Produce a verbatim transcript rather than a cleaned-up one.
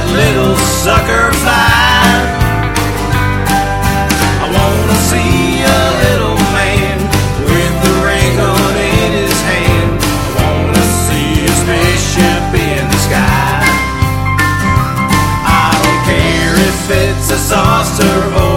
little sucker fly. I wanna see a little man with the ray gun in his hand. I wanna see a spaceship in the sky. I don't care if it's a saucer or